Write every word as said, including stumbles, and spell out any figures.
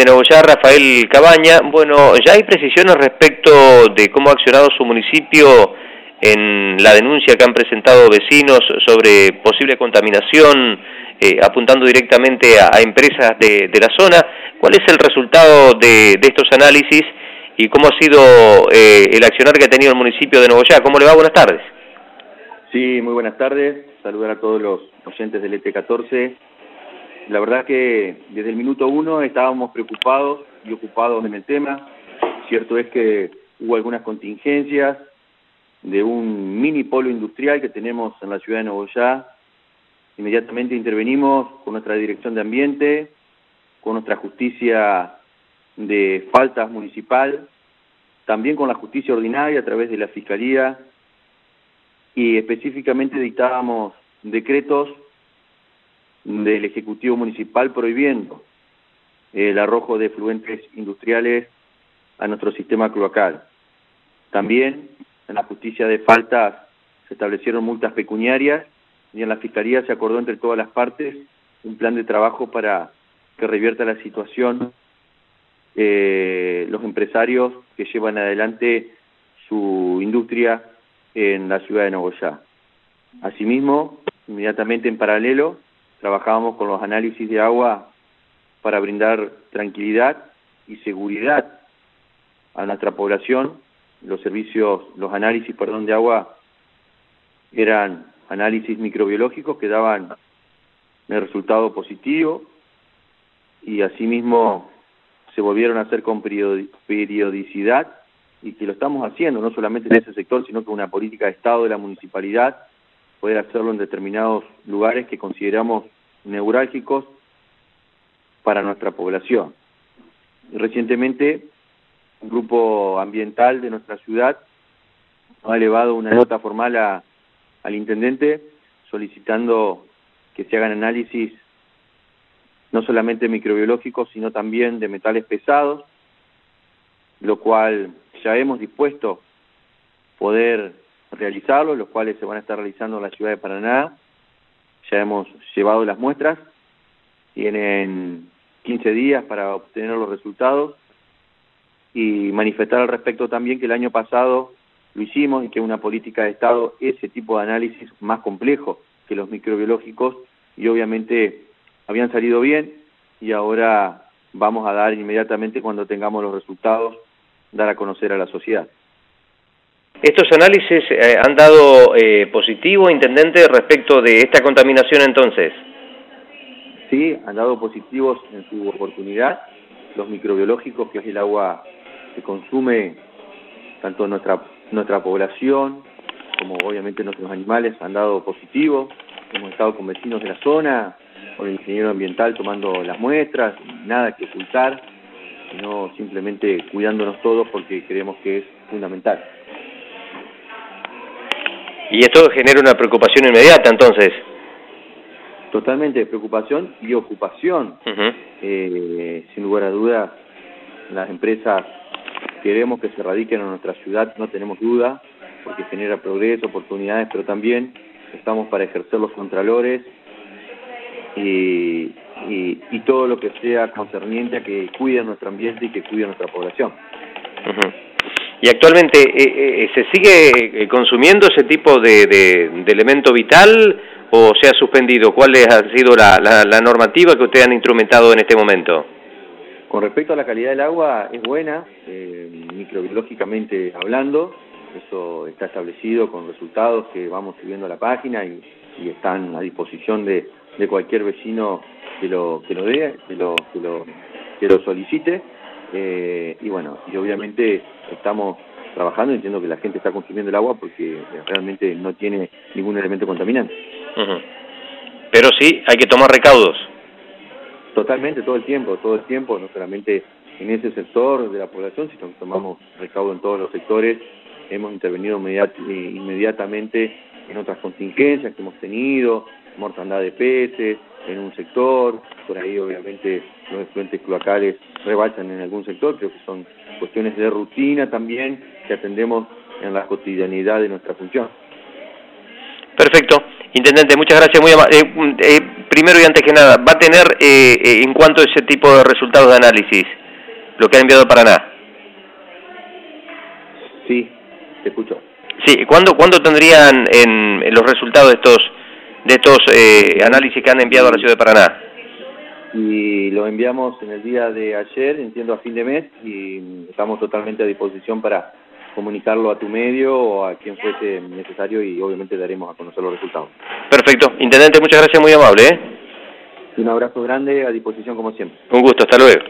de Nogoyá, Rafael Cabaña. Bueno, ya hay precisiones respecto de cómo ha accionado su municipio en la denuncia que han presentado vecinos sobre posible contaminación, eh, apuntando directamente a, a empresas de, de la zona. ¿Cuál es el resultado de, de estos análisis y cómo ha sido eh, el accionar que ha tenido el municipio de Nogoyá? ¿Cómo le va? Buenas tardes. Sí, muy buenas tardes. Saludar a todos los oyentes del E T catorce. La verdad que desde el minuto uno estábamos preocupados y ocupados en el tema. Cierto es que hubo algunas contingencias de un mini polo industrial que tenemos en la ciudad de Nogoyá. Inmediatamente intervenimos con nuestra Dirección de Ambiente, con nuestra Justicia de Faltas Municipal, también con la Justicia Ordinaria a través de la Fiscalía, y específicamente dictábamos decretos del Ejecutivo Municipal prohibiendo el arrojo de efluentes industriales a nuestro sistema cloacal. También en la Justicia de Faltas se establecieron multas pecuniarias y en la Fiscalía se acordó entre todas las partes un plan de trabajo para que revierta la situación eh, los empresarios que llevan adelante su industria en la ciudad de Nogoyá. Asimismo, inmediatamente en paralelo, trabajábamos con los análisis de agua para brindar tranquilidad y seguridad a nuestra población. Los servicios, los análisis, perdón, de agua eran análisis microbiológicos que daban el resultado positivo y asimismo se volvieron a hacer con periodicidad y que lo estamos haciendo, no solamente en ese sector, sino que una política de Estado de la municipalidad, poder hacerlo en determinados lugares que consideramos neurálgicos para nuestra población. Recientemente, un grupo ambiental de nuestra ciudad ha elevado una nota formal a, al intendente solicitando que se hagan análisis no solamente microbiológicos, sino también de metales pesados, lo cual ya hemos dispuesto poder realizarlo, los cuales se van a estar realizando en la ciudad de Paraná. Ya hemos llevado las muestras, tienen quince días para obtener los resultados y manifestar al respecto también que el año pasado lo hicimos y que una política de Estado ese tipo de análisis más complejo que los microbiológicos y obviamente habían salido bien y ahora vamos a dar inmediatamente cuando tengamos los resultados, dar a conocer a la sociedad. ¿Estos análisis eh, han dado eh, positivo, intendente, respecto de esta contaminación entonces? Sí, han dado positivos en su oportunidad. Los microbiológicos, que es el agua que consume tanto nuestra, nuestra población como obviamente nuestros animales, han dado positivo. Hemos estado con vecinos de la zona, con el ingeniero ambiental tomando las muestras, nada que ocultar, sino simplemente cuidándonos todos porque creemos que es fundamental. ¿Y esto genera una preocupación inmediata entonces? Totalmente, preocupación y ocupación. Uh-huh. eh, sin lugar a dudas, las empresas queremos que se radiquen en nuestra ciudad, no tenemos duda, porque genera progreso, oportunidades, pero también estamos para ejercer los contralores y, y, y todo lo que sea concerniente a que cuide nuestro ambiente y que cuide nuestra población. Uh-huh. ¿Y actualmente eh, eh, se sigue consumiendo ese tipo de, de, de elemento vital o se ha suspendido? ¿Cuál ha sido la, la, la normativa que ustedes han instrumentado en este momento? Con respecto a la calidad del agua, es buena, eh, microbiológicamente hablando. Eso está establecido con resultados que vamos subiendo a la página y, y están a disposición de, de cualquier vecino que lo que lo dé, que lo, que lo, que lo solicite. Eh, y bueno, y obviamente estamos trabajando, entiendo que la gente está consumiendo el agua porque realmente no tiene ningún elemento contaminante. Uh-huh. Pero sí, hay que tomar recaudos. Totalmente, todo el tiempo, todo el tiempo, no solamente en ese sector de la población, sino que tomamos recaudo en todos los sectores. Hemos intervenido inmediat inmediatamente en otras contingencias que hemos tenido, mortandad de peces en un sector, por ahí obviamente los efluentes cloacales rebalsan en algún sector, creo que son cuestiones de rutina también que atendemos en la cotidianidad de nuestra función. Perfecto. Intendente, muchas gracias, muy amable. Eh, eh, primero y antes que nada, ¿va a tener eh, eh, en cuanto a ese tipo de resultados de análisis, lo que ha enviado Paraná? Sí, te escucho. Sí, ¿cuándo, ¿cuándo tendrían en, en los resultados de estos de estos eh, análisis que han enviado a la ciudad de Paraná? Y lo enviamos en el día de ayer, entiendo a fin de mes, y estamos totalmente a disposición para comunicarlo a tu medio o a quien fuese necesario y obviamente daremos a conocer los resultados. Perfecto. Intendente, muchas gracias, muy amable, ¿eh? Un abrazo grande, a disposición como siempre. Un gusto, hasta luego.